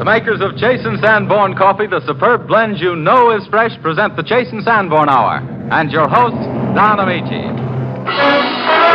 makers of Chase and Sanborn Coffee, the superb blend you know is fresh, present the Chase and Sanborn Hour. And your host, Don Amici.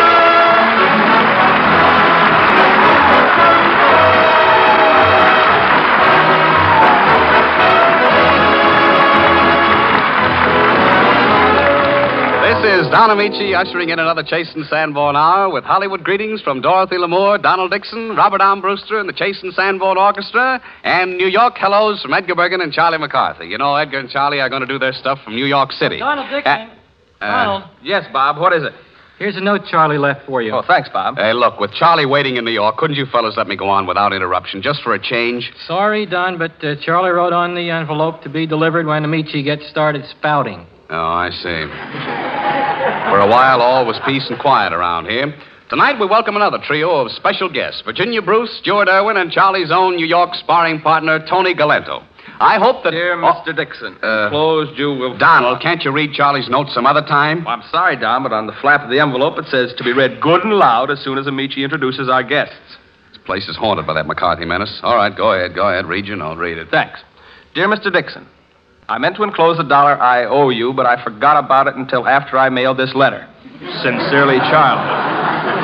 This is Don Amici ushering in another Chase and Sanborn Hour with Hollywood greetings from Dorothy Lamour, Donald Dixon, Robert Armbruster, and the Chase and Sanborn Orchestra, and New York hellos from Edgar Bergen and Charlie McCarthy. You know, Edgar and Charlie are going to do their stuff from New York City. Donald Dixon. Donald. Yes, Bob, what is it? Here's a note Charlie left for you. Oh, thanks, Bob. Hey, look, with Charlie waiting in New York, couldn't you fellas let me go on without interruption, just for a change? Sorry, Don, but Charlie wrote on the envelope to be delivered when Amici gets started spouting. Oh, I see. For a while, all was peace and quiet around here. Tonight, we welcome another trio of special guests, Virginia Bruce, Stuart Irwin, and Charlie's own New York sparring partner, Tony Galento. I hope that... Dear Mr. Dixon, enclosed you will... Donald, can't you read Charlie's note some other time? I'm sorry, Don, but on the flap of the envelope it says to be read good and loud as soon as Amici introduces our guests. This place is haunted by that McCarthy menace. All right, go ahead. Read your note. Read it. Thanks. Dear Mr. Dixon, I meant to enclose the $1 I owe you, but I forgot about it until after I mailed this letter. Sincerely, Charlie.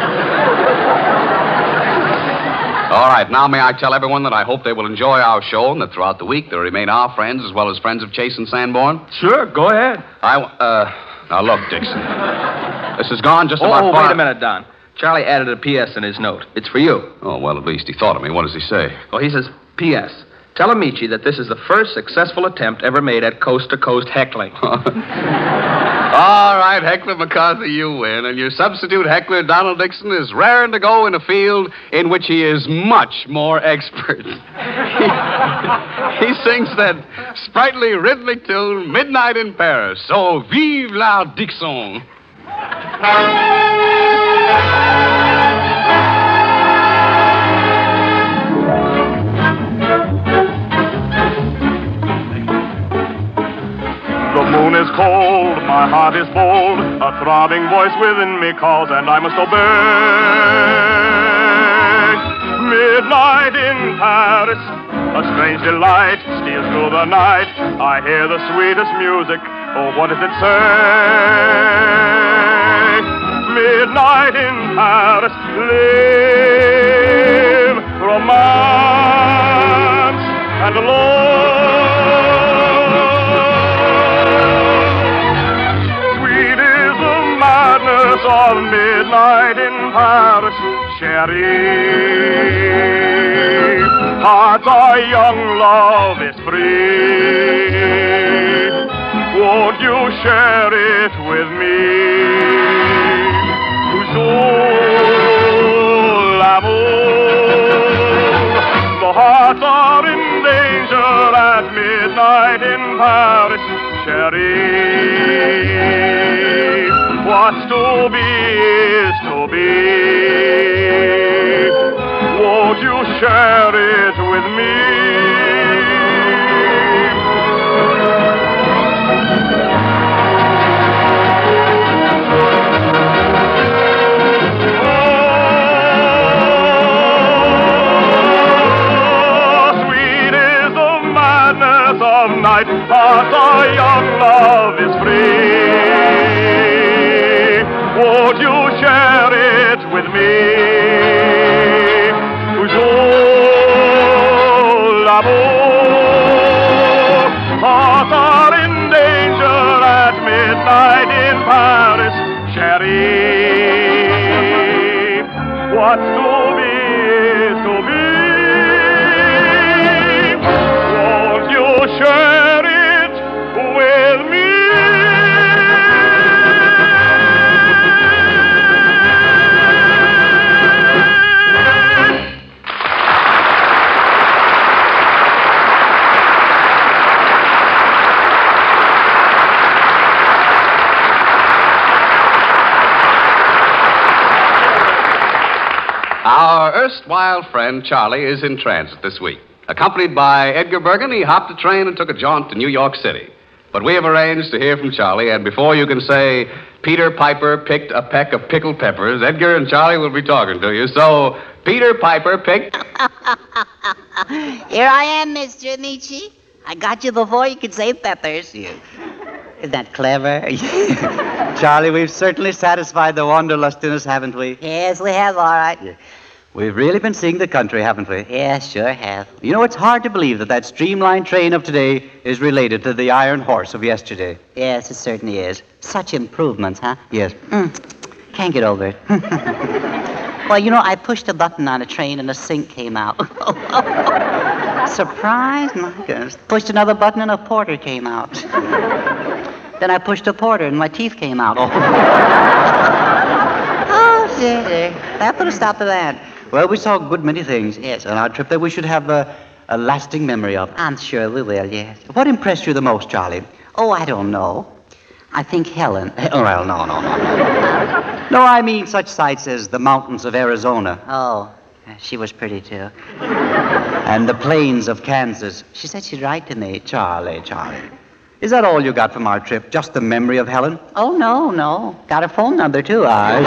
All right, now may I tell everyone that I hope they will enjoy our show and that throughout the week they'll remain our friends as well as friends of Chase and Sanborn? Sure, go ahead. Now look, Dixon. This has gone just about wait a minute, Don. Charlie added a P.S. in his note. It's for you. Oh, well, at least he thought of me. What does he say? Well, he says, P.S. Tell Amici that this is the first successful attempt ever made at coast-to-coast heckling. All right, Heckler McCarthy, you win. And your substitute heckler, Donald Dixon, is raring to go in a field in which he is much more expert. He sings that sprightly, rhythmic tune, Midnight in Paris. So, vive la Dixon. The moon is cold, my heart is bold, a throbbing voice within me calls, and I must obey. Midnight in Paris, a strange delight steals through the night. I hear the sweetest music, oh, what does it say? Midnight in Paris, live romance and love. Of midnight in Paris, chérie. Hearts are young, love is free. Won't you share it with me? Toujours l'amour. The hearts are in danger at midnight in Paris, chérie. What's to be is to be. Won't you share it with me? Oh, sweet is the madness of night. Hearts are young, love is free. Won't you share it with me? Toujours l'amour. Hearts are in danger at midnight in Paris, chérie. What's to be is to be. Won't you share it with me? Our erstwhile friend Charlie is in transit this week. Accompanied by Edgar Bergen, he hopped a train and took a jaunt to New York City. But we have arranged to hear from Charlie, and before you can say, Peter Piper picked a peck of pickled peppers, Edgar and Charlie will be talking to you. So, Peter Piper picked... Here I am, Mr. Amici. I got you before you could say peppers. Isn't that clever? Charlie, we've certainly satisfied the wanderlust in us, haven't we? Yes, we have, all right. Yeah. We've really been seeing the country, haven't we? Yes, sure have. You know, it's hard to believe that streamlined train of today is related to the iron horse of yesterday. Yes, it certainly is. Such improvements, huh? Yes. Can't get over it. Well, you know, I pushed a button on a train and a sink came out. Surprise, my goodness. Pushed another button and a porter came out. Then I pushed a porter and my teeth came out. Oh, dear. That put a stop to that. Well, we saw a good many things, yes, on our trip that we should have a lasting memory of. I'm sure we will, yes. What impressed you the most, Charlie? Oh, I don't know. I think Helen. Well, no. No, I mean such sights as the mountains of Arizona. Oh, she was pretty, too. And the plains of Kansas. She said she'd write to me. Charlie. Is that all you got from our trip? Just the memory of Helen? Oh, no. Got her phone number, too.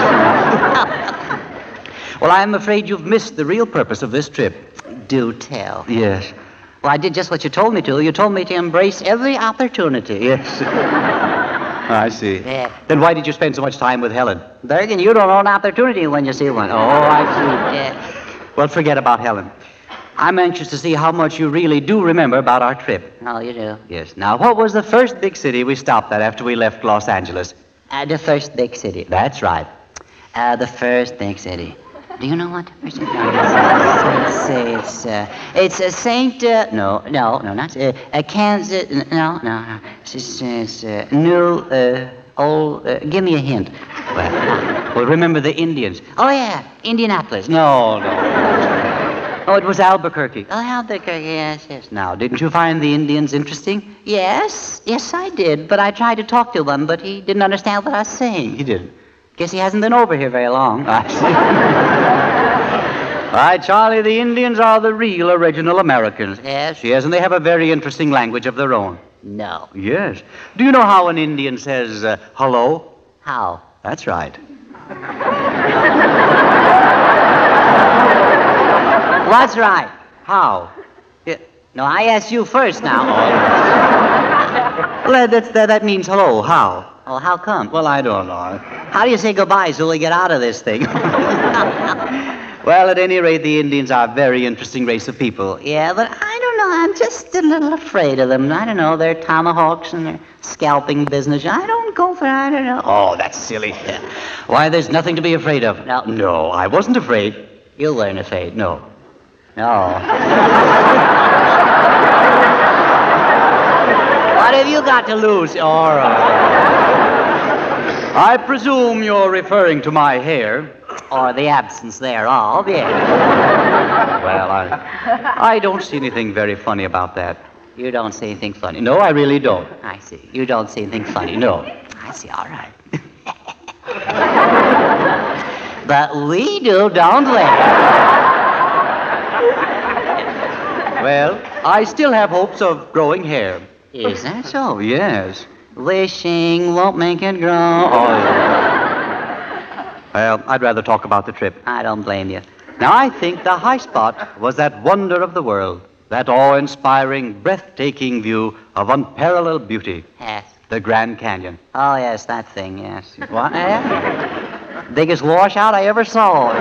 Well, I'm afraid you've missed the real purpose of this trip. Do tell. Yes. Well, I did just what you told me to. You told me to embrace every opportunity. Yes. I see. Yeah. Then why did you spend so much time with Helen? Bergen, you don't own opportunity when you see one. Oh, I see. Yeah. Well, forget about Helen. I'm anxious to see how much you really do remember about our trip. Oh, you do? Yes. Now, what was the first big city we stopped at after we left Los Angeles? The first big city. That's right. The first big city. Do you know what the first big city is? It's Saint... No, not... Kansas... No. It's New... Old... give me a hint. Well, remember the Indians. Oh, yeah. Indianapolis. No. Oh, it was Albuquerque. Oh, Albuquerque, yes. Now, didn't you find the Indians interesting? Yes, I did. But I tried to talk to one, but he didn't understand what I was saying. He didn't. Guess he hasn't been over here very long. I see. All right, Charlie, the Indians are the real original Americans. Yes? Yes, and they have a very interesting language of their own. No. Yes. Do you know how an Indian says hello? How? That's right. What's right? How? Yeah. No, I asked you first now. Well, that means hello. How? Oh, how come? Well, I don't know. How do you say goodbye so we get out of this thing? Well, at any rate, the Indians are a very interesting race of people. Yeah, but I don't know. I'm just a little afraid of them. I don't know. Their tomahawks and their scalping business. I don't go for I don't know. Oh, that's silly. Why, there's nothing to be afraid of. No, I wasn't afraid. You weren't afraid. No. What have you got to lose? All right. I presume you're referring to my hair. Or the absence thereof, yes. Well, I don't see anything very funny about that. You don't see anything funny. No, I really don't. I see. You don't see anything funny. No. I see. All right. But we do, don't we? Well, I still have hopes of growing hair. Is that so? Oh, yes. Wishing won't make it grow. Oh, yeah. Well, I'd rather talk about the trip. I don't blame you. Now, I think the high spot was that wonder of the world, that awe-inspiring, breathtaking view of unparalleled beauty, Yes. the Grand Canyon. Oh, yes, that thing, yes. What? Biggest washout I ever saw.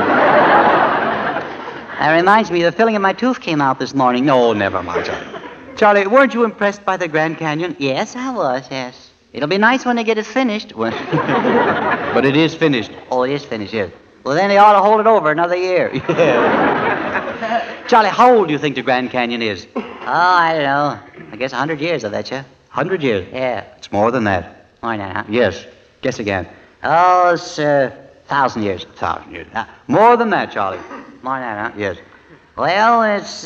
That reminds me, the filling of my tooth came out this morning. No, never mind, Charlie. Charlie, weren't you impressed by the Grand Canyon? Yes, I was, yes. It'll be nice when they get it finished. Well, but it is finished. Oh, it is finished, yes. Well, then they ought to hold it over another year. Yeah. Charlie, how old do you think the Grand Canyon is? Oh, I don't know. I guess 100 years, I bet you. 100 years? Yeah. It's more than that. More than that, huh? Yes. Guess again. Oh, it's 1,000 years. 1,000 years. More than that, Charlie. More than that, huh? Yes. Well, it's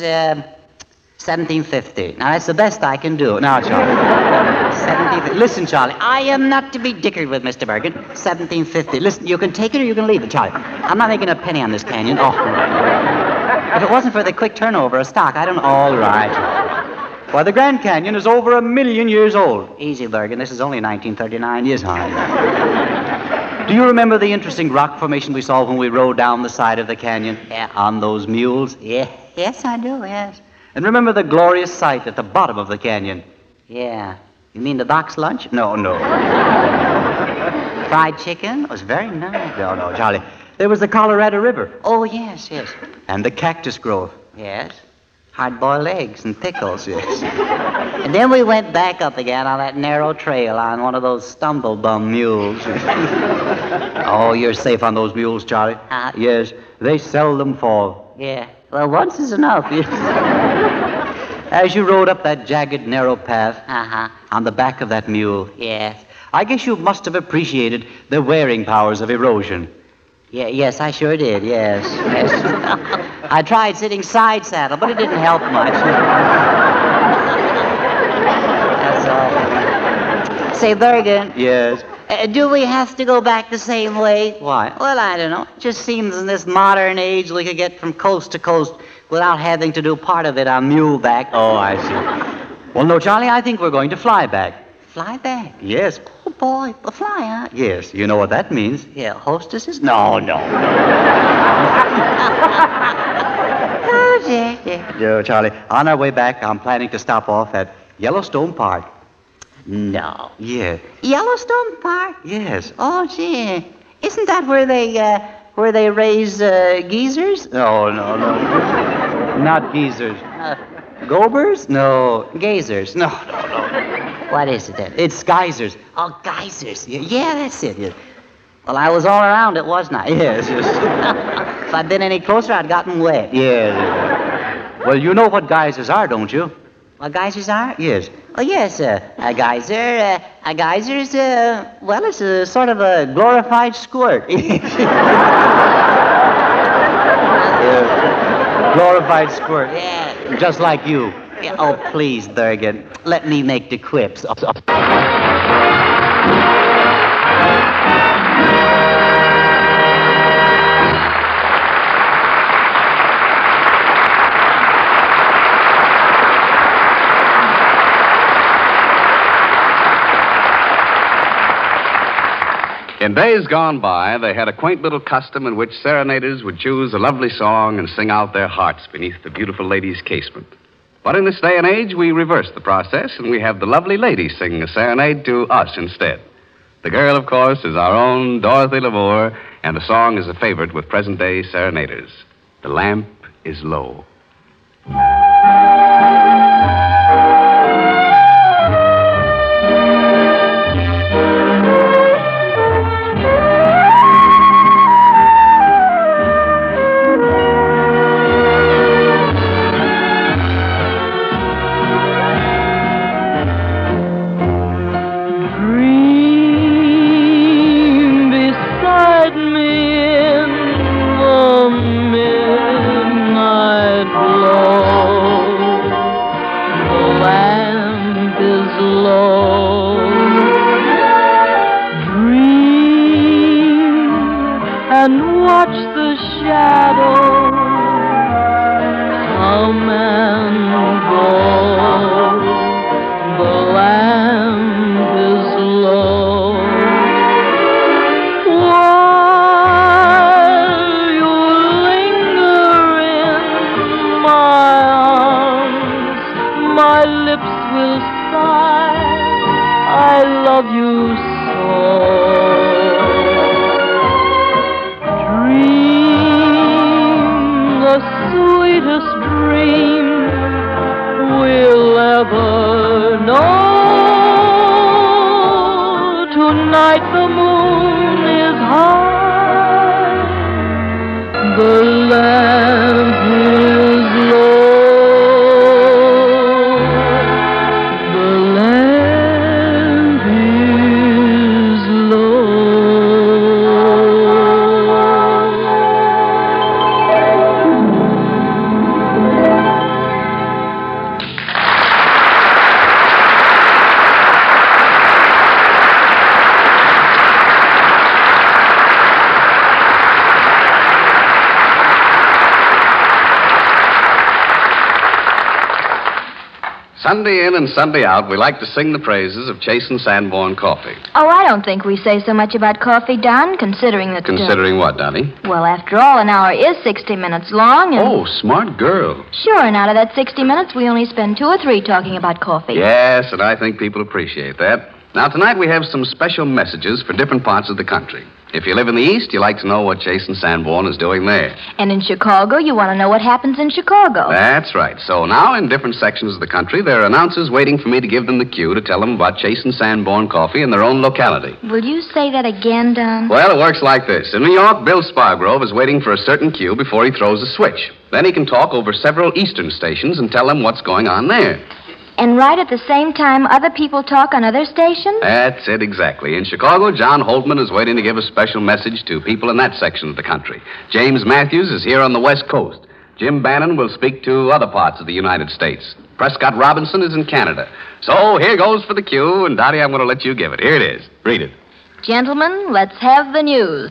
1750. Now, that's the best I can do. Now, Charlie. 1750. Listen, Charlie, I am not to be dickered with, Mr. Bergen. 1750. Listen, you can take it or you can leave it, Charlie. I'm not making a penny on this canyon. Oh. If it wasn't for the quick turnover of stock, I don't... All right. Why, the Grand Canyon is over 1 million years old. Easy, Bergen. This is only 1939. Yes, honey. Do you remember the interesting rock formation we saw when we rode down the side of the canyon? Yeah. On those mules? Yeah. Yes, I do, yes. And remember the glorious sight at the bottom of the canyon? Yeah. You mean the box lunch? No. Fried chicken? Was very nice. No, Charlie. There was the Colorado River. Oh, yes. And the cactus grove. Yes. Hard-boiled eggs and pickles. Yes. And then we went back up again on that narrow trail on one of those stumble-bum mules. Oh, you're safe on those mules, Charlie. Yes, they seldom fall. Yeah. Well, once is enough. As you rode up that jagged, narrow path on the back of that mule, Yes. I guess you must have appreciated the wearing powers of erosion. Yes, I sure did, yes. I tried sitting side saddle, but it didn't help much. That's all. Say, Bergen, Yes. do we have to go back the same way? Why? Well, I don't know. It just seems in this modern age we could get from coast to coast without having to do part of it on muleback. Oh, I see. Well, no, Charlie, I think we're going to fly back. Fly back? Yes. Oh, boy, a fly, huh? Yes, you know what that means. Yeah, hostesses? No. Oh, yeah. No, Charlie, on our way back, I'm planning to stop off at Yellowstone Park. No. Yeah. Yellowstone Park? Yes. Oh, gee. Isn't that where they raise geezers? No. Not geezers. Gobers? No. Gazers? No. What is it then? It's geysers. Oh, geysers. Yeah, that's it. Yeah. Well, I was all around it, wasn't I? Yes. If I'd been any closer, I'd gotten wet. Yes. Well, you know what geysers are, don't you? What geysers are? Yes. Oh, yes, a geyser. A geyser is, well, it's a sort of a glorified squirt. Glorified squirt. Yeah. Just like you. Yeah. Oh, please, Bergen. Let me make the quips. In days gone by, they had a quaint little custom in which serenaders would choose a lovely song and sing out their hearts beneath the beautiful lady's casement. But in this day and age, we reverse the process, and we have the lovely lady singing a serenade to us instead. The girl, of course, is our own Dorothy Lamour, and the song is a favorite with present-day serenaders. The lamp is low. Dream the sweetest dream Sunday in and Sunday out, we like to sing the praises of Chase and Sanborn coffee. Oh, I don't think we say so much about coffee, Don, considering that... Considering what, Donnie? Well, after all, an hour is 60 minutes long, and... Oh, smart girl. Sure, and out of that 60 minutes, we only spend 2 or 3 talking about coffee. Yes, and I think people appreciate that. Now, tonight we have some special messages for different parts of the country. If you live in the East, you like to know what Chase and Sanborn is doing there. And in Chicago, you want to know what happens in Chicago. That's right. So now, in different sections of the country, there are announcers waiting for me to give them the cue to tell them about Chase and Sanborn coffee in their own locality. Will you say that again, Don? Well, it works like this. In New York, Bill Spargrove is waiting for a certain cue before he throws a switch. Then he can talk over several Eastern stations and tell them what's going on there. And right at the same time, other people talk on other stations? That's it, exactly. In Chicago, John Holtman is waiting to give a special message to people in that section of the country. James Matthews is here on the West Coast. Jim Bannon will speak to other parts of the United States. Prescott Robinson is in Canada. So here goes for the cue, and Dottie, I'm going to let you give it. Here it is. Read it. Gentlemen, let's have the news.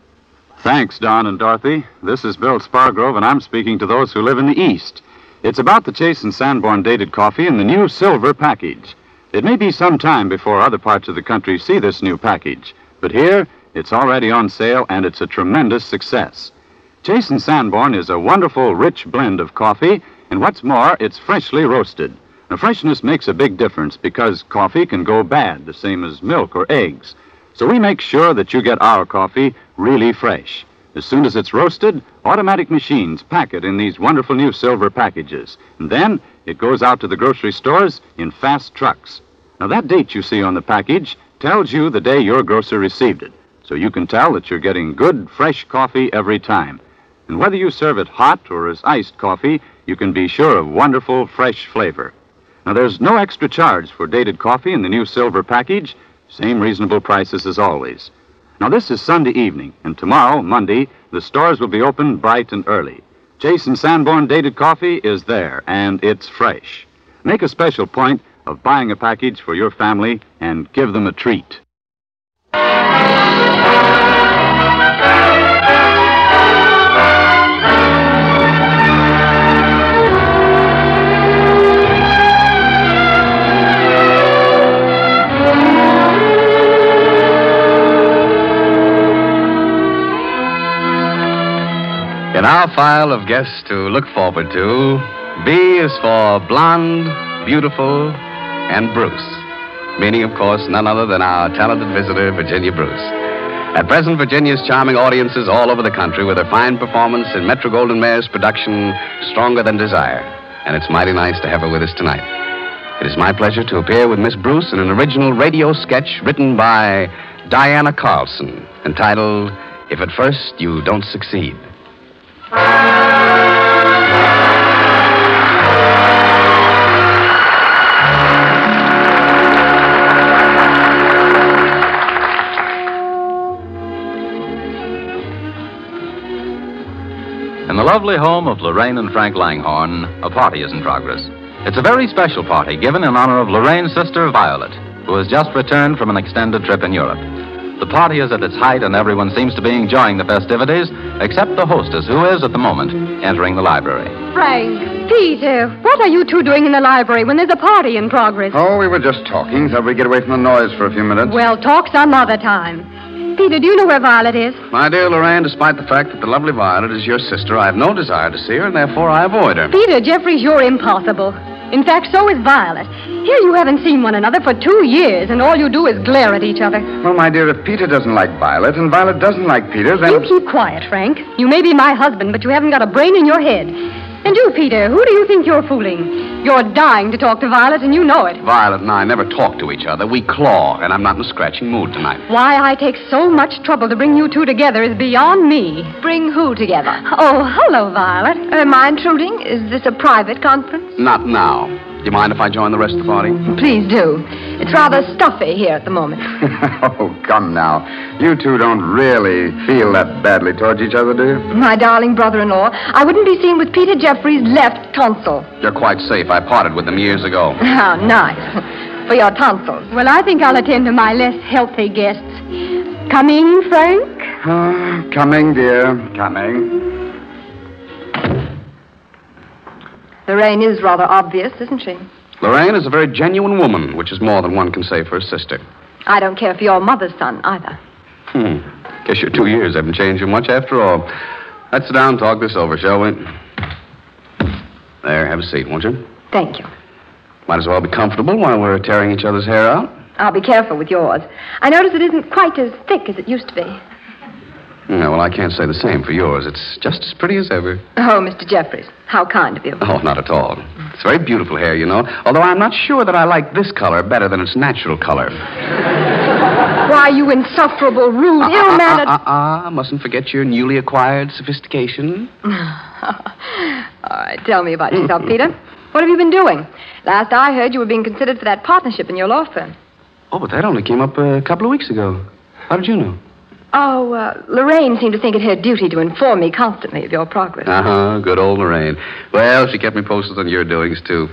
Thanks, Don and Dorothy. This is Bill Spargrove, and I'm speaking to those who live in the East. It's about the Chase and Sanborn dated coffee in the new silver package. It may be some time before other parts of the country see this new package, but here it's already on sale and it's a tremendous success. Chase and Sanborn is a wonderful, rich blend of coffee, and what's more, it's freshly roasted. Now, freshness makes a big difference because coffee can go bad, the same as milk or eggs. So we make sure that you get our coffee really fresh. As soon as it's roasted, automatic machines pack it in these wonderful new silver packages. And then it goes out to the grocery stores in fast trucks. Now, that date you see on the package tells you the day your grocer received it. So you can tell that you're getting good, fresh coffee every time. And whether you serve it hot or as iced coffee, you can be sure of wonderful, fresh flavor. Now, there's no extra charge for dated coffee in the new silver package. Same reasonable prices as always. Now, this is Sunday evening, and tomorrow, Monday, the stores will be open bright and early. Chase and Sanborn dated coffee is there, and it's fresh. Make a special point of buying a package for your family and give them a treat. In our file of guests to look forward to, B is for blonde, beautiful, and Bruce. Meaning, of course, none other than our talented visitor, Virginia Bruce. At present, Virginia's charming audiences all over the country with her fine performance in Metro-Goldwyn-Mayer's production, Stronger Than Desire. And it's mighty nice to have her with us tonight. It is my pleasure to appear with Miss Bruce in an original radio sketch written by Diana Carlson, entitled, If at First You Don't Succeed. In the lovely home of Lorraine and Frank Langhorne, a party is in progress. It's a very special party given in honor of Lorraine's sister, Violet, who has just returned from an extended trip in Europe. The party is at its height, and everyone seems to be enjoying the festivities, except the hostess, who is, at the moment, entering the library. Frank, Peter, what are you two doing in the library when there's a party in progress? Oh, we were just talking. Thought we'd get away from the noise for a few minutes. Well, talk some other time. Peter, do you know where Violet is? My dear Lorraine, despite the fact that the lovely Violet is your sister, I have no desire to see her, and therefore I avoid her. Peter, Jeffries, you're impossible. In fact, so is Violet. Here you haven't seen one another for 2 years, and all you do is glare at each other. Well, my dear, if Peter doesn't like Violet and Violet doesn't like Peter, then... You keep quiet, Frank. You may be my husband, but you haven't got a brain in your head. And you, Peter, who do you think you're fooling? You're dying to talk to Violet, and you know it. Violet and I never talk to each other. We claw, and I'm not in a scratching mood tonight. Why I take so much trouble to bring you two together is beyond me. Bring who together? Oh, hello, Violet. Am I intruding? Is this a private conference? Not now. Do you mind if I join the rest of the party? Please do. It's rather stuffy here at the moment. Oh, come now. You two don't really feel that badly towards each other, do you? My darling brother-in-law, I wouldn't be seen with Peter Jeffries' left tonsil. You're quite safe. I parted with them years ago. How nice. For your tonsils. Well, I think I'll attend to my less healthy guests. Coming, Frank? Coming, dear. Coming. The rain is rather obvious, isn't she? Lorraine is a very genuine woman, which is more than one can say for a sister. I don't care for your mother's son, either. Guess your 2 years haven't changed you much after all. Let's sit down and talk this over, shall we? There, have a seat, won't you? Thank you. Might as well be comfortable while we're tearing each other's hair out. I'll be careful with yours. I notice it isn't quite as thick as it used to be. Yeah, well, I can't say the same for yours. It's just as pretty as ever. Oh, Mr. Jeffries, how kind of you. Oh, not at all. It's very beautiful hair, you know. Although I'm not sure that I like this color better than its natural color. Why, you insufferable, rude, ill-mannered... Mustn't forget your newly acquired sophistication. All right, tell me about yourself, Peter. What have you been doing? Last I heard, you were being considered for that partnership in your law firm. Oh, but that only came up a couple of weeks ago. How did you know? Oh, Lorraine seemed to think it her duty to inform me constantly of your progress. Good old Lorraine. Well, she kept me posted on your doings, too.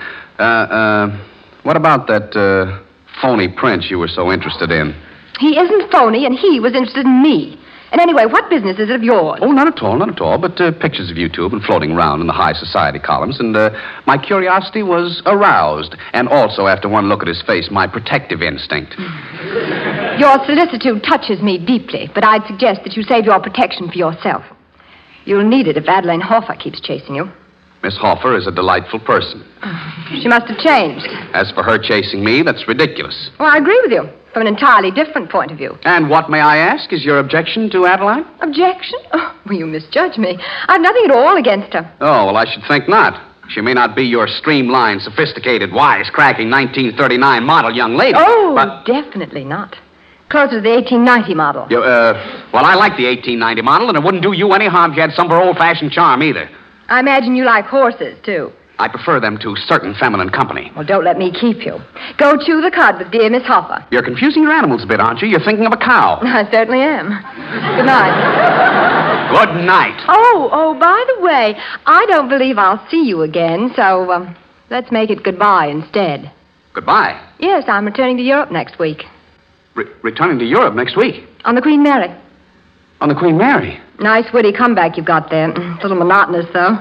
What about that, phony prince you were so interested in? He isn't phony, and he was interested in me. And anyway, what business is it of yours? Oh, not at all. But pictures of you two have been floating around in the high society columns, and my curiosity was aroused. And also, after one look at his face, my protective instinct. Your solicitude touches me deeply, but I'd suggest that you save your protection for yourself. You'll need it if Adeline Hoffer keeps chasing you. Miss Hoffer is a delightful person. She must have changed. As for her chasing me, that's ridiculous. Well, I agree with you, from an entirely different point of view. And what, may I ask, is your objection to Adeline? Objection? Oh, well, you misjudge me. I've nothing at all against her. Oh, well, I should think not. She may not be your streamlined, sophisticated, wise-cracking 1939 model young lady. Oh, but... definitely not. Closer to the 1890 model. Well, I like the 1890 model, and it wouldn't do you any harm if you had some of her old-fashioned charm, either. I imagine you like horses, too. I prefer them to certain feminine company. Well, don't let me keep you. Go chew the cud with dear Miss Hoffer. You're confusing your animals a bit, aren't you? You're thinking of a cow. I certainly am. Good night. Good night. Oh, by the way, I don't believe I'll see you again, so let's make it goodbye instead. Goodbye? Yes, I'm returning to Europe next week. Returning to Europe next week? On the Queen Mary. On the Queen Mary? Nice, witty comeback you've got there. A little monotonous, though.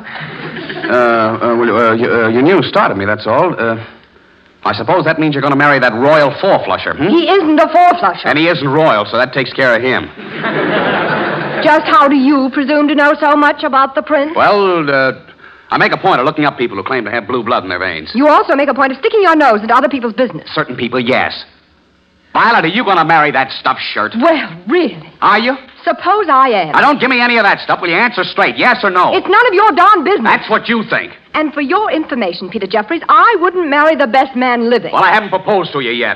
Your news startled me, that's all. I suppose that means you're going to marry that royal four-flusher, hmm? He isn't a four-flusher. And he isn't royal, so that takes care of him. Just how do you presume to know so much about the prince? Well, I make a point of looking up people who claim to have blue blood in their veins. You also make a point of sticking your nose into other people's business. Certain people, yes. Violet, are you going to marry that stuffed shirt? Well, really? Are you? Suppose I am. Now, don't give me any of that stuff. Will you answer straight, yes or no? It's none of your darn business. That's what you think. And for your information, Peter Jeffries, I wouldn't marry the best man living. Well, I haven't proposed to you yet.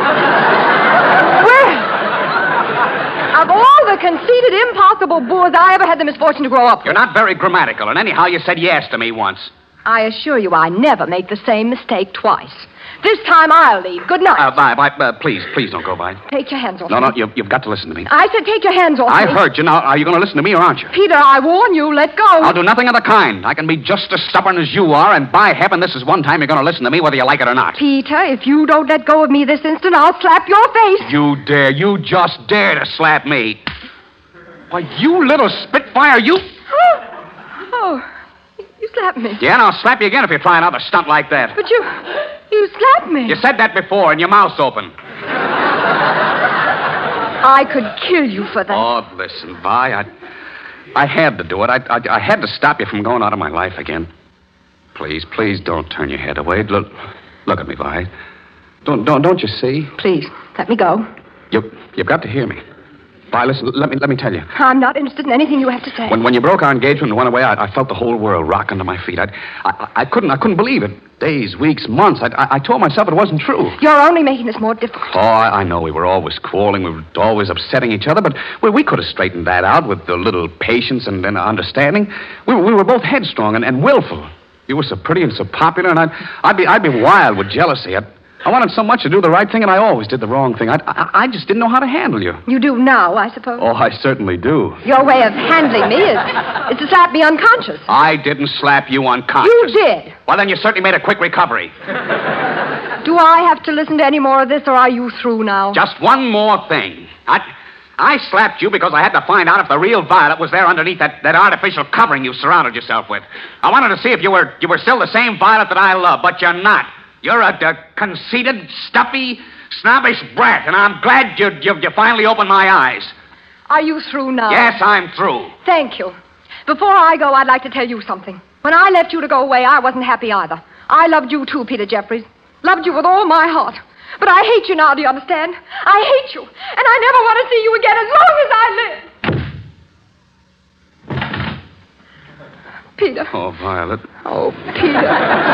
Well, of all the conceited, impossible boors I ever had the misfortune to grow up with. You're not very grammatical, and anyhow, you said yes to me once. I assure you I never make the same mistake twice. This time I'll leave. Good night. Bye. Please don't go, Vi. Take your hands off me. No, you've got to listen to me. I said take your hands off me. I've heard you. Now, are you going to listen to me or aren't you? Peter, I warn you, let go. I'll do nothing of the kind. I can be just as stubborn as you are, and by heaven, this is one time you're going to listen to me whether you like it or not. Peter, if you don't let go of me this instant, I'll slap your face. You dare. You just dare to slap me. Why, you little spitfire, you... Oh, you slapped me. Yeah, and I'll slap you again if you try another stunt like that. But you slapped me. You said that before, and your mouth's open. I could kill you for that. Oh, listen, Vi, I had to do it. I had to stop you from going out of my life again. Please don't turn your head away. Look at me, Vi. Don't you see? Please, let me go. You've got to hear me. Vi, listen, let me tell you. I'm not interested in anything you have to say. When you broke our engagement and went away, I felt the whole world rock under my feet. I couldn't believe it. Days, weeks, months. I told myself it wasn't true. You're only making this more difficult. Oh, I know we were always quarreling. We were always upsetting each other, but we could have straightened that out with a little patience and understanding. We were both headstrong and willful. You were so pretty and so popular, and I'd be wild with jealousy. I wanted so much to do the right thing, and I always did the wrong thing. I just didn't know how to handle you. You do now, I suppose? Oh, I certainly do. Your way of handling me is to slap me unconscious. I didn't slap you unconscious. You did. Well, then you certainly made a quick recovery. Do I have to listen to any more of this, or are you through now? Just one more thing. I slapped you because I had to find out if the real Violet was there underneath that artificial covering you surrounded yourself with. I wanted to see if you were still the same Violet that I love, but you're not. You're a conceited, stuffy, snobbish brat, and I'm glad you finally opened my eyes. Are you through now? Yes, I'm through. Thank you. Before I go, I'd like to tell you something. When I left you to go away, I wasn't happy either. I loved you too, Peter Jeffries. Loved you with all my heart. But I hate you now, do you understand? I hate you, and I never want to see you again as long as I live. Peter. Oh, Violet. Oh, Peter.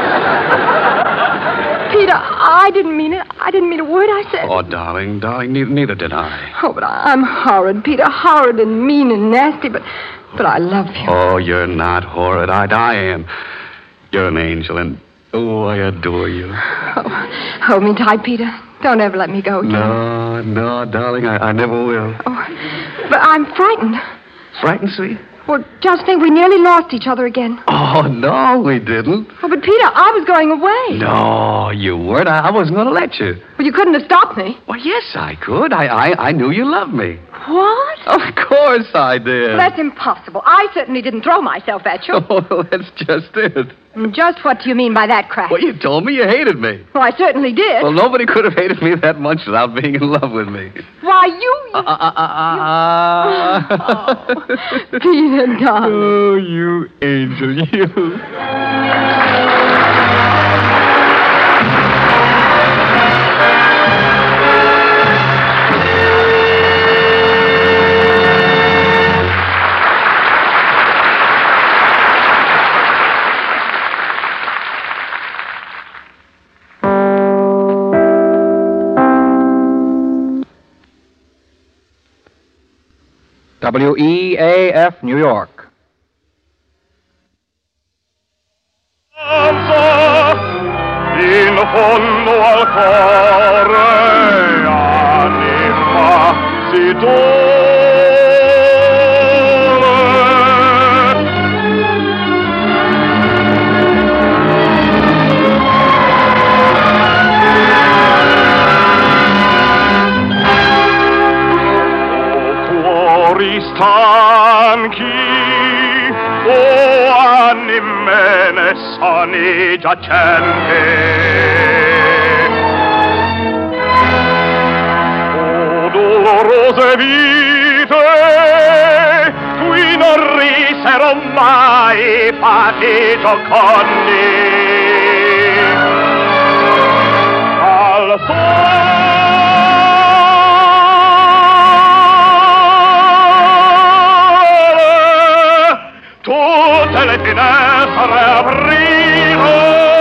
Peter, I didn't mean it. I didn't mean a word I said. Oh, darling, neither did I. Oh, but I'm horrid, Peter. Horrid and mean and nasty, but I love you. Oh, you're not horrid. I am. You're an angel, and oh, I adore you. Oh, hold me tight, Peter. Don't ever let me go again. No, darling, I never will. Oh, but I'm frightened. Frightened, sweet? Well, just think we nearly lost each other again. Oh, no, we didn't. Oh, but Peter, I was going away. No, you weren't. I wasn't going to let you. Well, you couldn't have stopped me. Well, yes, I could. I knew you loved me. What? Of course I did. Well, that's impossible. I certainly didn't throw myself at you. Oh, that's just it. And just what do you mean by that crap? Well, you told me you hated me. Well, I certainly did. Well, nobody could have hated me that much without being in love with me. Why, you... Oh, Peter, darling. Oh, you angel, you. WEAF, New York. In fondo al cuore anima si stanchi, o anime ne sani giacenti. O dolorose vite, qui non risero mai fatti giocondi. Al sole tutte le finestre aprire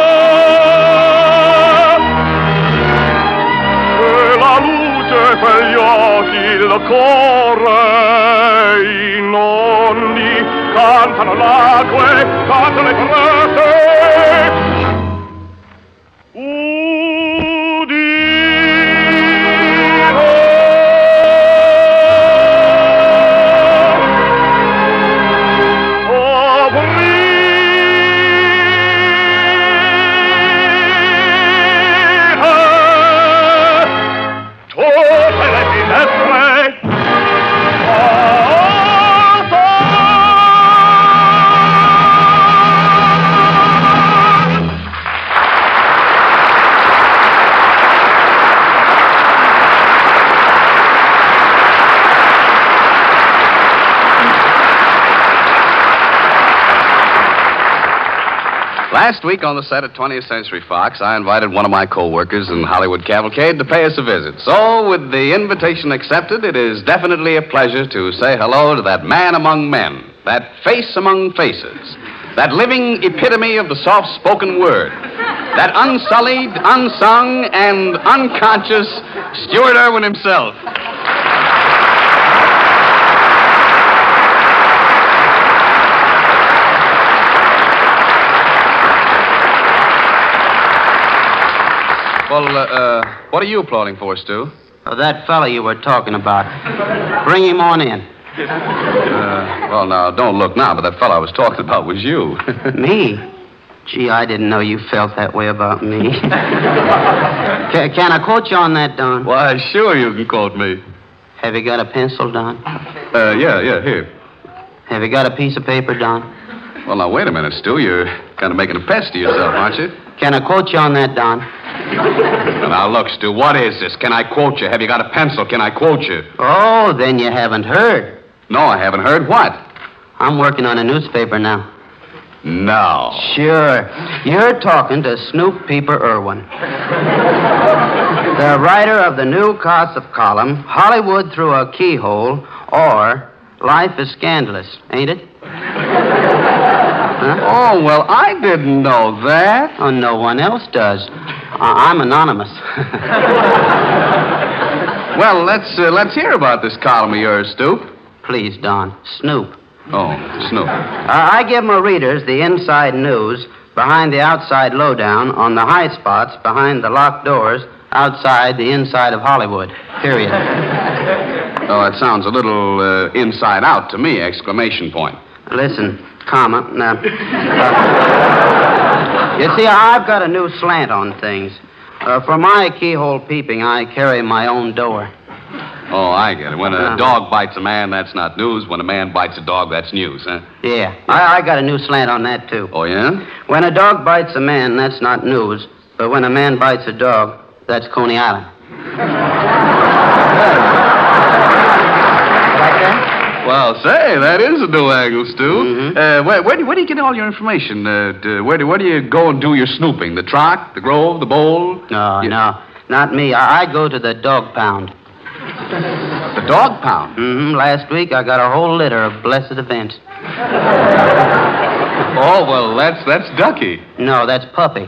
e la luce per gli occhi il cuore in ogni cantano l'acque cantano le prete Last week on the set at 20th Century Fox, I invited one of my co-workers in Hollywood Cavalcade to pay us a visit. So, with the invitation accepted, it is definitely a pleasure to say hello to that man among men, that face among faces, that living epitome of the soft-spoken word, that unsullied, unsung, and unconscious Stuart Irwin himself. Well, what are you applauding for, Stu? Oh, that fella you were talking about. Bring him on in. Well, now, don't look now, but that fellow I was talking about was you. Me? Gee, I didn't know you felt that way about me. Can I quote you on that, Don? Why, sure you can quote me. Have you got a pencil, Don? Yeah, here. Have you got a piece of paper, Don? Well, now, wait a minute, Stu. You're kind of making a pest of yourself, aren't you? Can I quote you on that, Don? Now, look, Stu, what is this? Can I quote you? Have you got a pencil? Can I quote you? Oh, then you haven't heard. No, I haven't heard. What? I'm working on a newspaper now. No. Sure. You're talking to Snoop Peeper Irwin. The writer of the new gossip column, Hollywood Through a Keyhole, or Life is Scandalous, ain't it? Huh? Oh, well, I didn't know that. Oh, no one else does. I'm anonymous. Well, let's hear about this column of yours, Stu. Please, Don. Snoop. Oh, Snoop. I give my readers the inside news behind the outside lowdown on the high spots behind the locked doors outside the inside of Hollywood. Period. Oh, that sounds a little inside out to me, exclamation point. Listen, comma. You see, I've got a new slant on things. For my keyhole peeping, I carry my own door. Oh, I get it. When a dog bites a man, that's not news. When a man bites a dog, that's news, huh? Yeah, I got a new slant on that, too. Oh, yeah? When a dog bites a man, that's not news. But when a man bites a dog, that's Coney Island. Well, say, that is a new angle, Stu. Mm-hmm. Where do you get all your information? Where do you go and do your snooping? The Troc, the Grove, the Bowl? No, not me. I go to the dog pound. The dog pound? Mm-hmm. Last week, I got a whole litter of blessed events. Oh, well, that's Ducky. No, that's Puppy.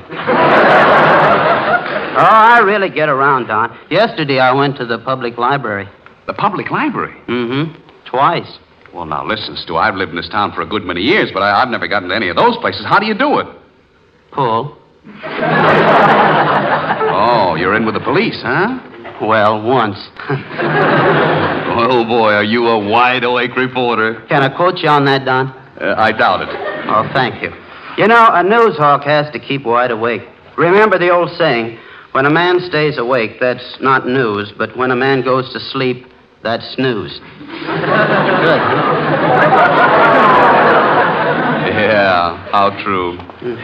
Oh, I really get around, Don. Yesterday, I went to the public library. The public library? Mm-hmm. Twice. Well, now, listen, Stu, I've lived in this town for a good many years, but I've never gotten to any of those places. How do you do it? Pull. Oh, you're in with the police, huh? Well, once. Oh, boy, are you a wide-awake reporter. Can I quote you on that, Don? I doubt it. Oh, thank you. You know, a news hawk has to keep wide awake. Remember the old saying, when a man stays awake, that's not news, but when a man goes to sleep, that's snooze. Good. Yeah, how true.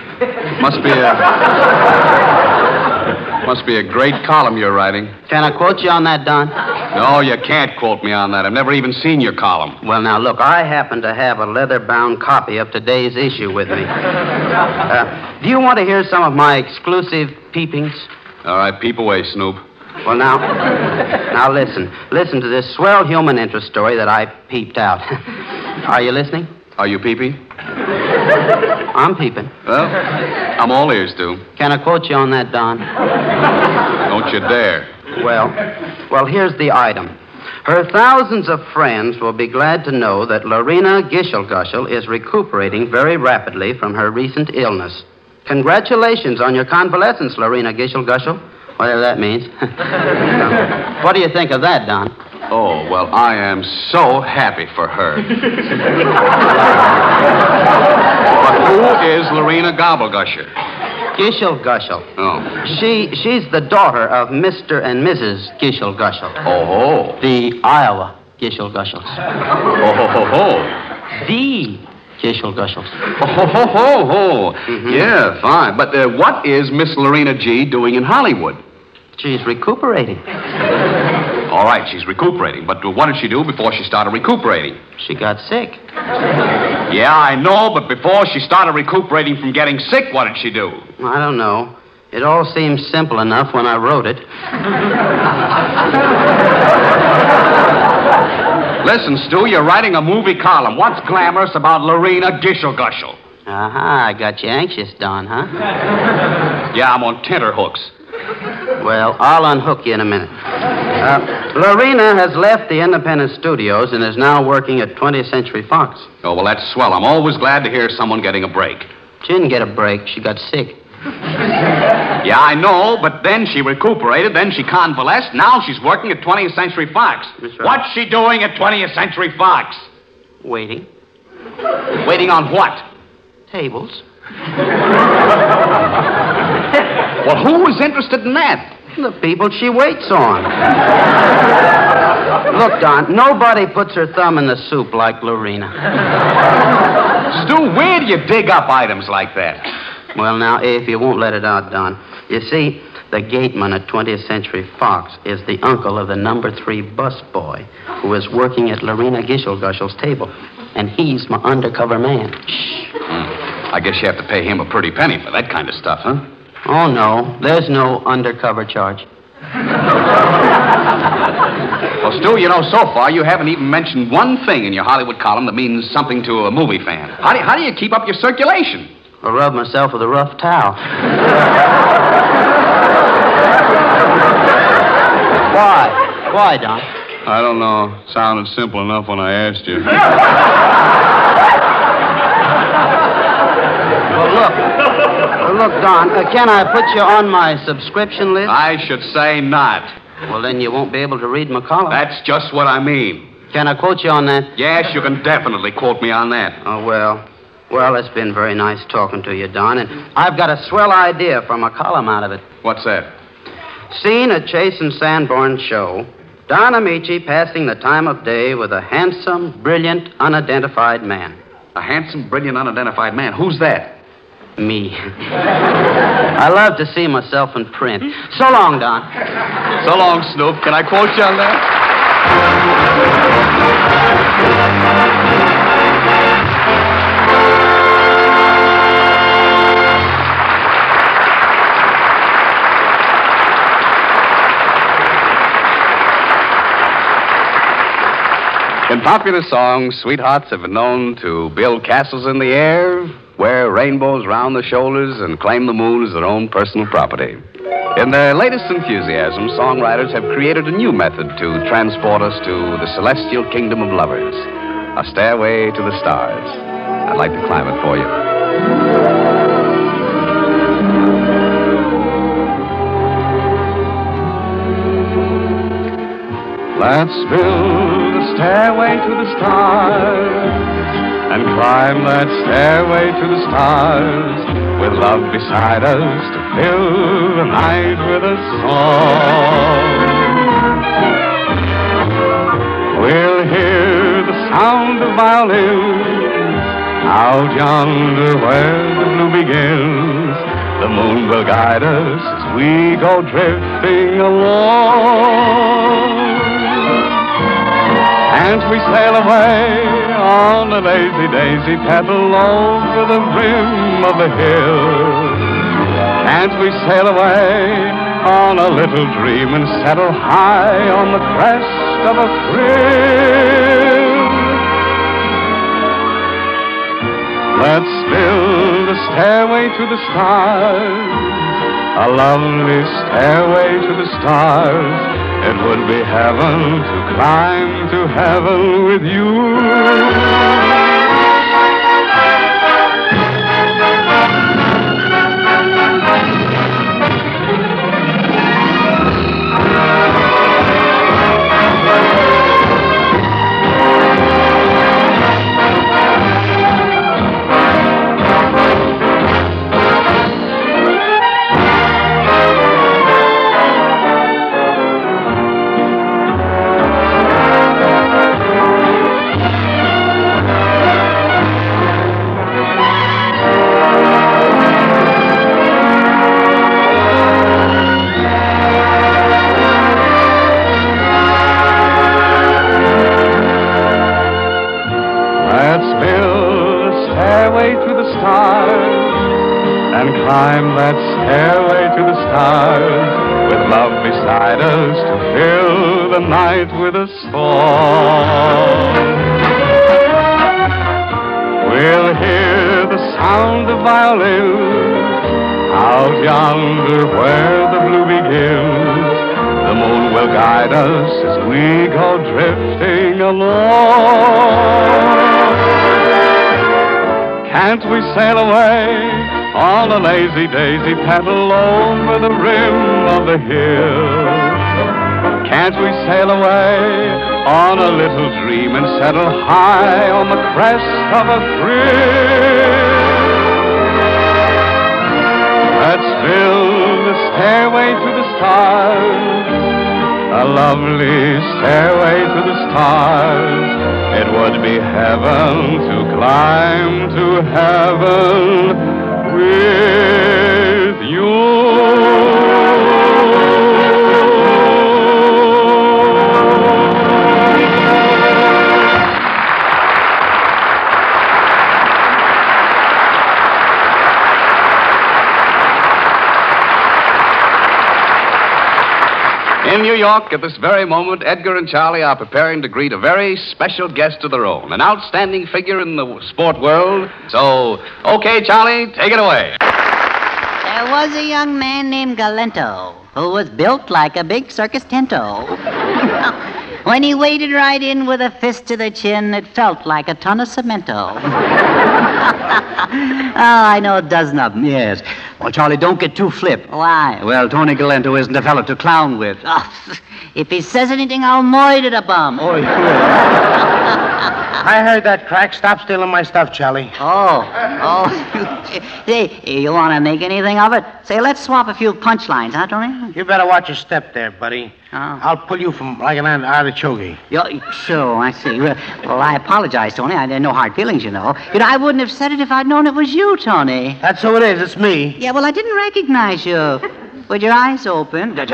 Must be a great column you're writing. Can I quote you on that, Don? No, you can't quote me on that. I've never even seen your column. Well, now, look, I happen to have a leather-bound copy of today's issue with me. Do you want to hear some of my exclusive peepings? All right, peep away, Snoop. Well, now listen. Listen to this swell human interest story that I peeped out. Are you listening? Are you peeping? I'm peeping. Well, I'm all ears, Stu. Can I quote you on that, Don? Don't you dare. Well, here's the item. Her thousands of friends will be glad to know that Lorena Gischel-Guschel is recuperating very rapidly from her recent illness. Congratulations on your convalescence, Lorena Gischel-Guschel. Whatever that means. What do you think of that, Don? Oh, well, I am so happy for her. But who is Lorena Gobblegusher? Gischel-Guschel. Oh. She's the daughter of Mr. and Mrs. Gischel-Guschel. Oh. The Iowa Gischel-Guschels. Oh. The Gischel-Guschels. Oh. Mm-hmm. Yeah, fine. But what is Miss Lorena G. doing in Hollywood? She's recuperating. All right, she's recuperating. But what did she do before she started recuperating? She got sick. Yeah, I know, but before she started recuperating from getting sick, what did she do? I don't know. It all seemed simple enough when I wrote it. Listen, Stu, you're writing a movie column. What's glamorous about Lorena Gischel-Guschel? I got you anxious, Don, huh? Yeah, I'm on tenterhooks. Well, I'll unhook you in a minute. Lorena has left the independent studios and is now working at 20th Century Fox. Oh, well, that's swell. I'm always glad to hear someone getting a break. She didn't get a break. She got sick. Yeah, I know, but then she recuperated, then she convalesced. Now she's working at 20th Century Fox. That's right. What's she doing at 20th Century Fox? Waiting. Waiting on what? Tables. Well, who is interested in that? The people she waits on. Look, Don, nobody puts her thumb in the soup like Lorena. Stu, where do you dig up items like that? Well, now, if you won't let it out, Don. You see, the gateman at 20th Century Fox is the uncle of the number 3 busboy who is working at Lorena Gischel-Guschel's table. And he's my undercover man. I guess you have to pay him a pretty penny for that kind of stuff, huh? Oh, no. There's no undercover charge. Well, Stu, you know, so far you haven't even mentioned one thing in your Hollywood column that means something to a movie fan. How do you keep up your circulation? I rub myself with a rough towel. Why? Why, Don? I don't know. Sounded simple enough when I asked you. Well, look, Don, can I put you on my subscription list? I should say not. Well, then you won't be able to read my column. That's just what I mean. Can I quote you on that? Yes, you can definitely quote me on that. Oh, well. Well, it's been very nice talking to you, Don, and I've got a swell idea from a column out of it. What's that? Scene at Chase and Sanborn show. Don Amici passing the time of day with a handsome, brilliant, unidentified man. A handsome, brilliant, unidentified man? Who's that? Me. I love to see myself in print. So long, Don. So long, Snoop. Can I quote you on that? In popular songs, sweethearts have been known to build castles in the air, wear rainbows round their shoulders, and claim the moon as their own personal property. In their latest enthusiasm, songwriters have created a new method to transport us to the celestial kingdom of lovers, a stairway to the stars. I'd like to climb it for you. Let's build a stairway to the stars and climb that stairway to the stars with love beside us to fill the night with a song. We'll hear the sound of violins out yonder where the blue begins. The moon will guide us as we go drifting along. And we sail away on a lazy daisy petal over the rim of the hill. And we sail away on a little dream and settle high on the crest of a thrill. Let's build a stairway to the stars, a lovely stairway to the stars. It would be heaven to climb to heaven with you. Climb that stairway to the stars with love beside us to fill the night with a song. We'll hear the sound of violins out yonder where the blue begins. The moon will guide us as we go drifting along. Can't we sail away on a lazy daisy petal over the rim of the hill? Can't we sail away on a little dream and settle high on the crest of a thrill? Let's build a stairway to the stars, a a lovely stairway to the stars. It would be heaven to climb to heaven with you. In New York, at this very moment, Edgar and Charlie are preparing to greet a very special guest of their own, an outstanding figure in the sport world. So, okay, Charlie, take it away. There was a young man named Galento who was built like a big circus tento. When he waded right in with a fist to the chin, it felt like a ton of cemento. I know a dozen of them, yes. Well, Charlie, don't get too flip. Why? Well, Tony Galento isn't a fellow to clown with. Oh, if he says anything, I'll moid the bum. Oh, I heard that crack. Stop stealing my stuff, Charlie. Oh. Hey, you want to make anything of it? Say, let's swap a few punchlines, huh, Tony? You better watch your step there, buddy. Oh. I'll pull you from like an artichoke. So, I see. Well, I apologize, Tony. I had no hard feelings, you know. I wouldn't have said it if I'd known it was you, Tony. That's who it is. It's me. Yeah, well, I didn't recognize you. With your eyes open. I'm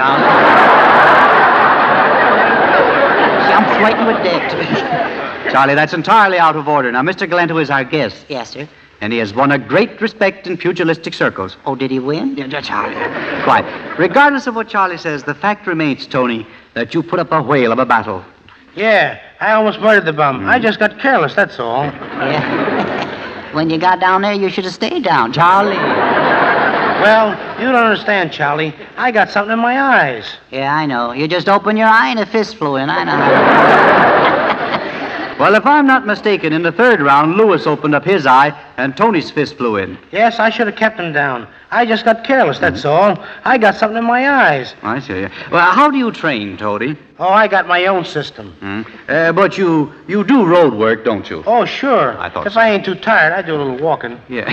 fighting with death. Charlie, that's entirely out of order. Now, Mr. Galento is our guest. Yes, sir. And he has won a great respect in pugilistic circles. Oh, did he win? Yeah, Charlie. Quite. Regardless of what Charlie says, the fact remains, Tony, that you put up a whale of a battle. Yeah, I almost murdered the bum. I just got careless, that's all. Yeah. When you got down there, you should have stayed down, Charlie. Well, you don't understand, Charlie. I got something in my eyes. Yeah, I know. You just opened your eye and a fist flew in. I know. Well, if I'm not mistaken, in the third round, Lewis opened up his eye and Tony's fist flew in. Yes, I should have kept him down. I just got careless, that's all. I got something in my eyes. I see. Well, how do you train, Tony? Oh, I got my own system. But you do road work, don't you? Oh, sure. I thought if so. I ain't too tired, I do a little walking. Yeah.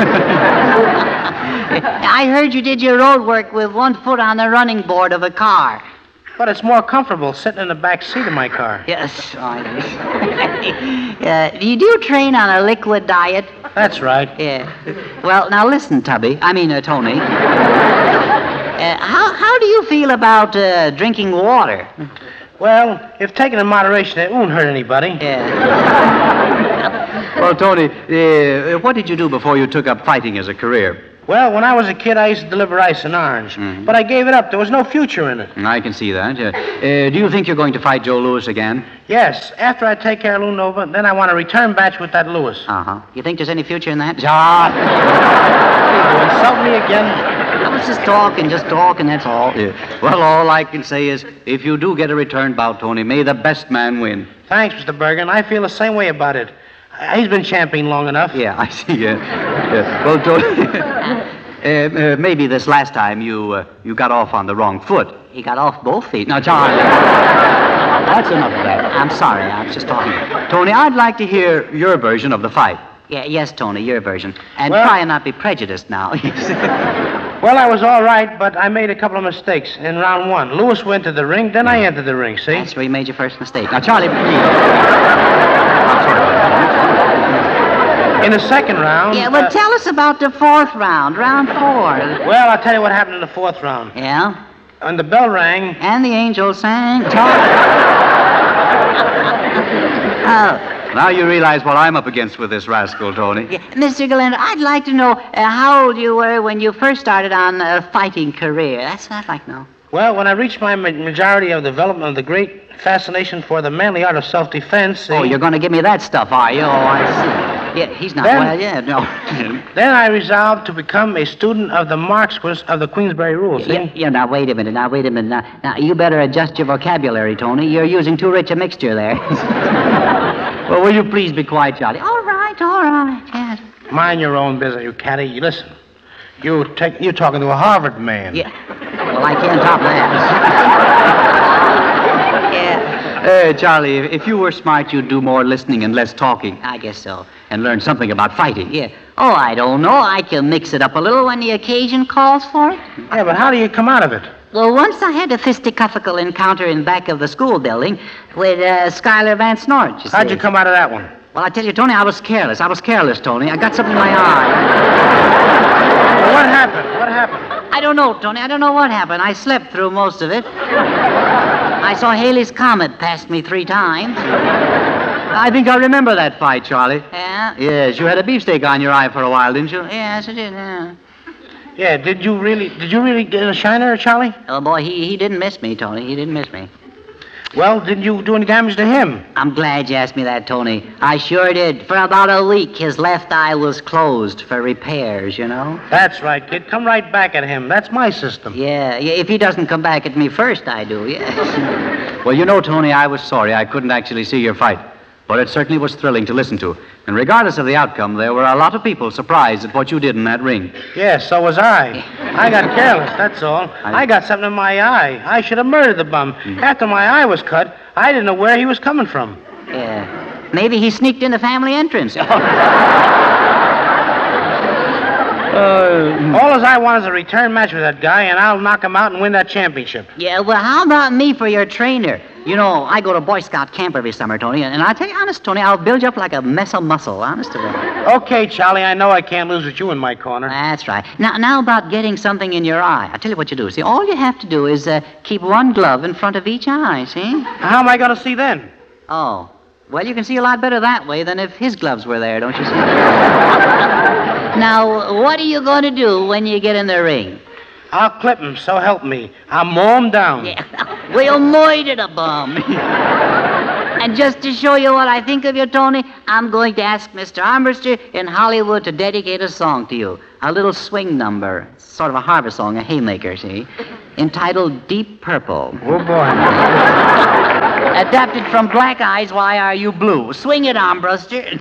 I heard you did your road work with one foot on the running board of a car. But it's more comfortable sitting in the back seat of my car. Yes. Do you train on a liquid diet? That's right. Yeah. Well, now listen, Tony. How do you feel about drinking water? Well, if taken in moderation, it won't hurt anybody. Yeah. Well, Tony, what did you do before you took up fighting as a career? Well, when I was a kid, I used to deliver ice and orange. But I gave it up. There was no future in it. I can see that. Do you think you're going to fight Joe Louis again? Yes. After I take care of Lou Nova, then I want a return match with that Louis. Uh-huh. You think there's any future in that? John! You insult me again? I was just talking, that's all. Yeah. Well, all I can say is, if you do get a return bout, Tony, may the best man win. Thanks, Mr. Bergen. I feel the same way about it. He's been champion long enough. Yeah, I see. Well, Tony, maybe this last time you got off on the wrong foot. He got off both feet. Now, Charlie, that's enough of that. I'm sorry, I was just talking. Tony, I'd like to hear your version of the fight. Yes, Tony, your version. And Well- try and not be prejudiced now. Well, I was all right, but I made a couple of mistakes in round one. Lewis went to the ring, then I entered the ring, see? That's where you made your first mistake. Now, Charlie, please. In the second round... Yeah, well, tell us about the fourth round, round 4. Well, I'll tell you what happened in the fourth round. Yeah? When the bell rang... And the angel sang. Oh. Now you realize what I'm up against with this rascal, Tony. Yeah, Mr. Galento, I'd like to know how old you were when you first started on a fighting career. That's what I'd like to know. Well, when I reached my majority of development of the great fascination for the manly art of self-defense... see? Oh, you're going to give me that stuff, are you? Oh, I see. Yeah, he's not Then- well, yeah, no. Then I resolved to become a student of the Marxist of the Queensberry Rules, see? Yeah, now, wait a minute. Now, you better adjust your vocabulary, Tony. You're using too rich a mixture there. Well, will you please be quiet, Charlie? All right, yes. Mind your own business, you catty. You listen. You're talking to a Harvard man. Yeah. Well, I can't top that. Yeah. Charlie, if you were smart, you'd do more listening and less talking. I guess so. And learn something about fighting. Yeah. Oh, I don't know. I can mix it up a little when the occasion calls for it. Yeah, but how do you come out of it? Well, once I had a fisticuffle encounter in back of the school building with Skylar Van Snort, you see. How'd you come out of that one? Well, I tell you, Tony, I was careless, Tony. I got something in my eye. Well, what happened? What happened? I don't know, Tony. I don't know what happened. I slept through most of it. I saw Haley's Comet pass me 3 times. I think I remember that fight, Charlie. Yeah? Yes, you had a beefsteak on your eye for a while, didn't you? Yes, I did, yeah. Yeah, did you really get a shiner, Charlie? Oh, boy, he didn't miss me, Tony. He didn't miss me. Well, didn't you do any damage to him? I'm glad you asked me that, Tony. I sure did. For about a week, his left eye was closed for repairs, you know? That's right, kid. Come right back at him. That's my system. Yeah, if he doesn't come back at me first, I do, yes. Well, you know, Tony, I was sorry I couldn't actually see your fight. But it certainly was thrilling to listen to. And regardless of the outcome, there were a lot of people surprised at what you did in that ring. Yes, so was I. I got careless, that's all. I got something in my eye. I should have murdered the bum. After my eye was cut, I didn't know where he was coming from. Yeah. Maybe he sneaked in the family entrance. All as I want is a return match with that guy, and I'll knock him out and win that championship. Yeah, well, how about me for your trainer? You know, I go to Boy Scout camp every summer, Tony, and I'll tell you honest, Tony, I'll build you up like a mess of muscle, honest to God. Okay, Charlie, I know I can't lose with you in my corner. That's right. Now about getting something in your eye. I'll tell you what you do. See, all you have to do is keep one glove in front of each eye, see? How am I going to see then? Oh, well, you can see a lot better that way than if his gloves were there, don't you see? Now, what are you going to do when you get in the ring? I'll clip him, so help me. I'll mow him down. Yeah, we'll moid a bum. And just to show you what I think of you, Tony, I'm going to ask Mr. Armbruster in Hollywood to dedicate a song to you. A little swing number. Sort of a harvest song, a haymaker, see? Entitled Deep Purple. Oh, boy. Adapted from Black Eyes, Why Are You Blue? Swing it, Armbruster.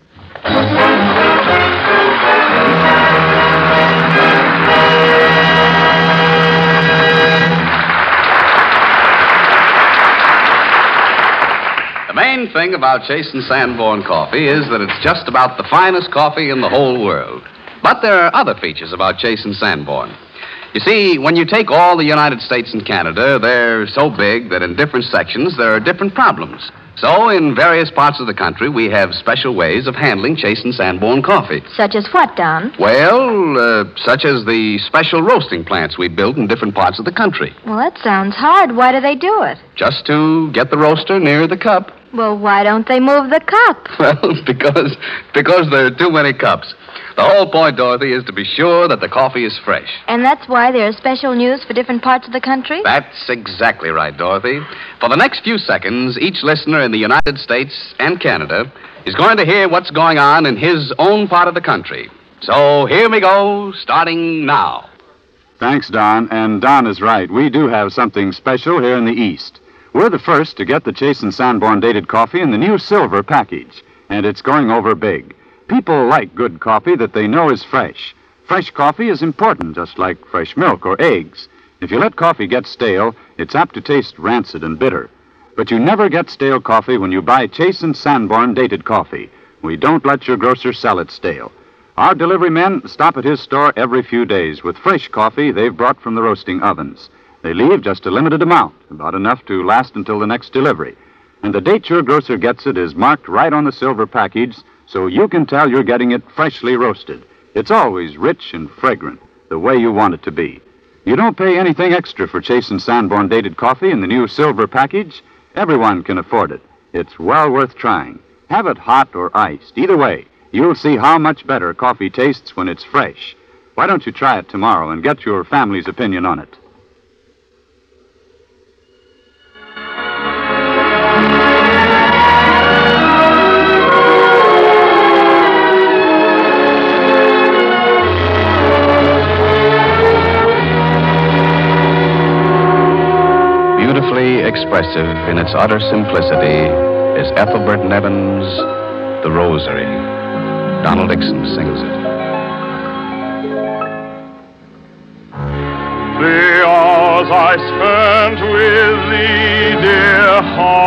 The main thing about Chase and Sanborn coffee is that it's just about the finest coffee in the whole world. But there are other features about Chase and Sanborn. You see, when you take all the United States and Canada, they're so big that in different sections there are different problems. So, in various parts of the country, we have special ways of handling Chase and Sanborn coffee. Such as what, Don? Well, such as the special roasting plants we built in different parts of the country. Well, that sounds hard. Why do they do it? Just to get the roaster near the cup. Well, why don't they move the cup? Well, because there are too many cups. The whole point, Dorothy, is to be sure that the coffee is fresh. And that's why there are special news for different parts of the country? That's exactly right, Dorothy. For the next few seconds, each listener in the United States and Canada is going to hear what's going on in his own part of the country. So here we go, starting now. Thanks, Don. And Don is right. We do have something special here in the East. We're the first to get the Chase and Sanborn dated coffee in the new silver package, and it's going over big. People like good coffee that they know is fresh. Fresh coffee is important, just like fresh milk or eggs. If you let coffee get stale, it's apt to taste rancid and bitter. But you never get stale coffee when you buy Chase and Sanborn dated coffee. We don't let your grocer sell it stale. Our delivery men stop at his store every few days with fresh coffee they've brought from the roasting ovens. They leave just a limited amount, about enough to last until the next delivery. And the date your grocer gets it is marked right on the silver package, so you can tell you're getting it freshly roasted. It's always rich and fragrant, the way you want it to be. You don't pay anything extra for Chase and Sanborn dated coffee in the new silver package. Everyone can afford it. It's well worth trying. Have it hot or iced. Either way, you'll see how much better coffee tastes when it's fresh. Why don't you try it tomorrow and get your family's opinion on it? Beautifully expressive in its utter simplicity is Ethelbert Nevin's The Rosary. Donald Dixon sings it. The hours I spent with thee, dear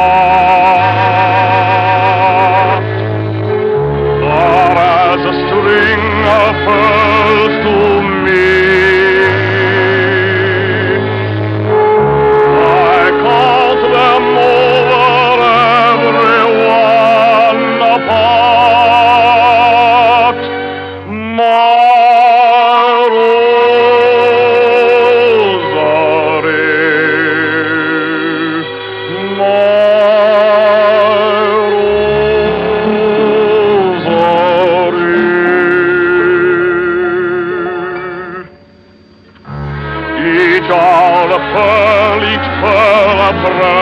heart, are as a string of pearls to me. each pearl a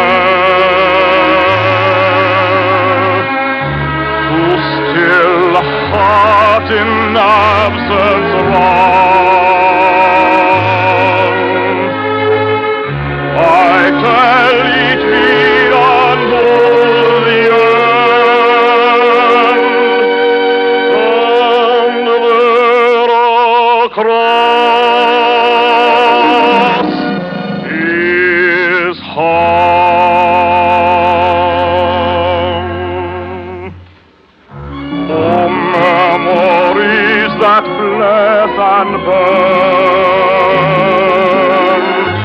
prayer. To still a heart in absence wrong, I tell each beat until the end, and there across his home. Oh, memories that bless and burn.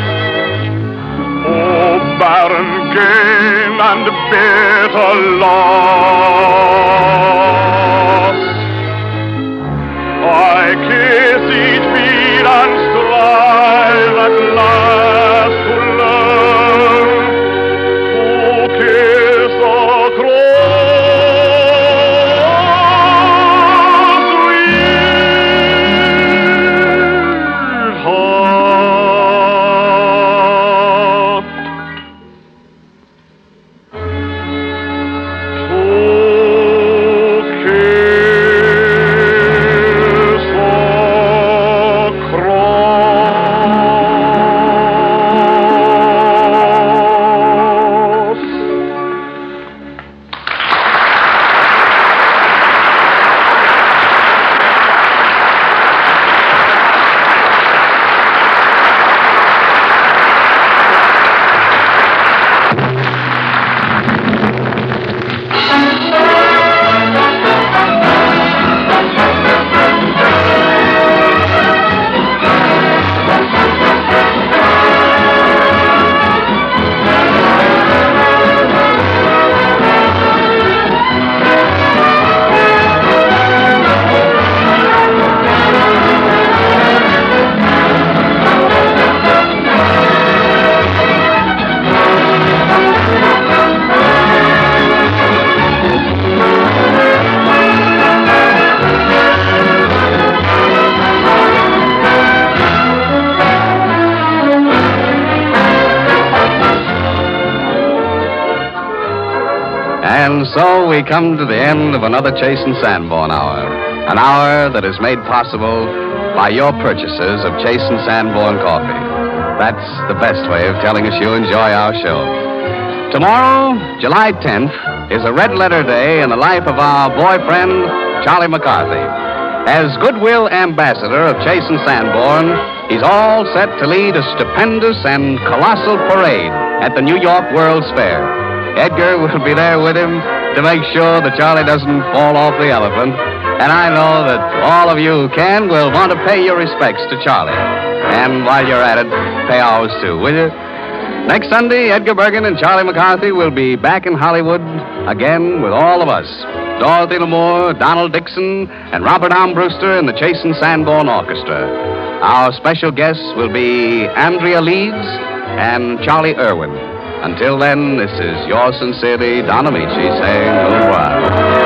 Oh, barren gain and bitter loss. I kiss each bead and strive at last to learn to kiss the cross, sweetheart. To kiss the cross. And so we come to the end of another Chase and Sanborn hour. An hour that is made possible by your purchases of Chase and Sanborn coffee. That's the best way of telling us you enjoy our show. Tomorrow, July 10th, is a red letter day in the life of our boyfriend, Charlie McCarthy. As goodwill ambassador of Chase and Sanborn, he's all set to lead a stupendous and colossal parade at the New York World's Fair. Edgar will be there with him to make sure that Charlie doesn't fall off the elephant. And I know that all of you who can will want to pay your respects to Charlie. And while you're at it, pay ours too, will you? Next Sunday, Edgar Bergen and Charlie McCarthy will be back in Hollywood again with all of us. Dorothy Lamour, Donald Dixon, and Robert Armbruster and the Chase and Sanborn Orchestra. Our special guests will be Andrea Leeds and Charlie Irwin. Until then, this is yours sincerely, Don Amici, saying au revoir.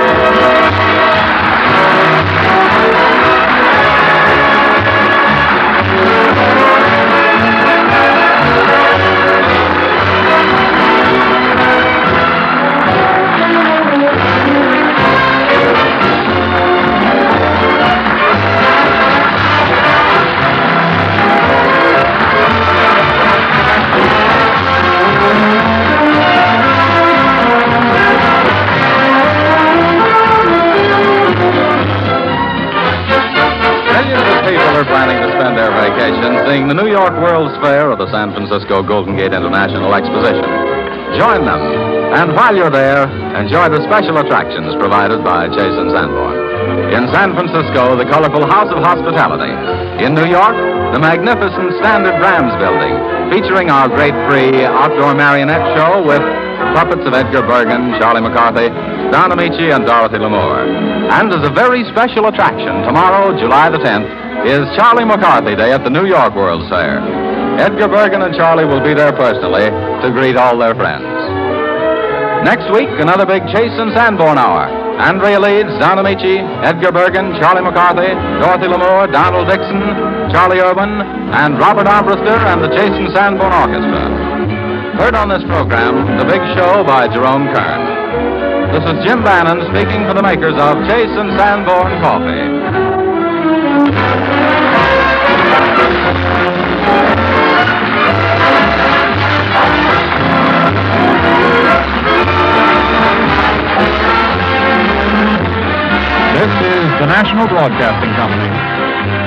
Seeing the New York World's Fair or the San Francisco Golden Gate International Exposition. Join them, and while you're there, enjoy the special attractions provided by Chase and Sanborn. In San Francisco, the colorful House of Hospitality. In New York, the magnificent Standard Rams Building, featuring our great free outdoor marionette show with puppets of Edgar Bergen, Charlie McCarthy, Don Amici, and Dorothy Lamour. And as a very special attraction, tomorrow, July the 10th, is Charlie McCarthy Day at the New York World's Fair. Edgar Bergen and Charlie will be there personally to greet all their friends. Next week, another big Chase and Sanborn hour. Andrea Leeds, Don Amici, Edgar Bergen, Charlie McCarthy, Dorothy Lamour, Donald Dixon, Charlie Irwin, and Robert Armbruster and the Chase and Sanborn Orchestra. Heard on this program, The Big Show by Jerome Kern. This is Jim Bannon speaking for the makers of Chase and Sanborn Coffee. This is the National Broadcasting Company.